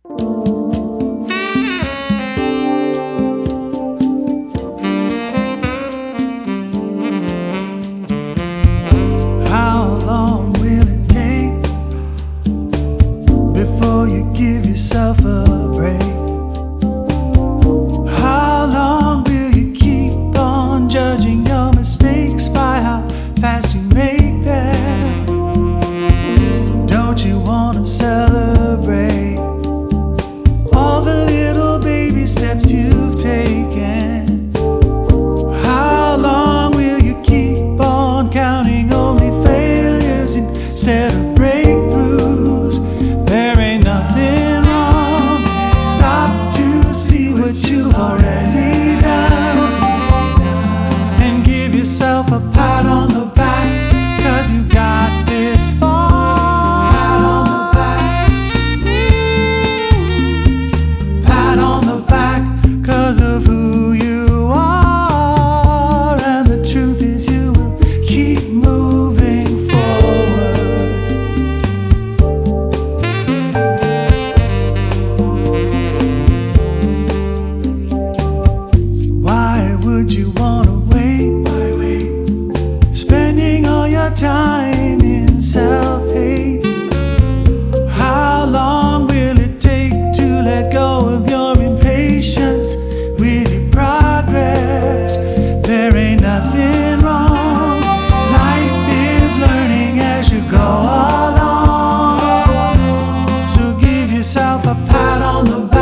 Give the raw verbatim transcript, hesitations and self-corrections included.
How long will it take before you give yourself a break? How long will you keep on judging your mistakes by how fast you make them? Don't you want to celebrate all the little baby steps you've taken? How long will you keep on counting only failures instead of breakthroughs? There ain't nothing wrong. Stop to see what you've already done and give yourself a pat on the back, 'cause you got this far. Pat on the back. Pat on the back 'cause of who you are, and the truth is you will keep moving forward. Why would you wanna wait? Why wait? Spending all your time in self-hate. How long will it take to let go of your impatience with your progress? There ain't nothing wrong. Life is learning as you go along. So give yourself a pat on the back.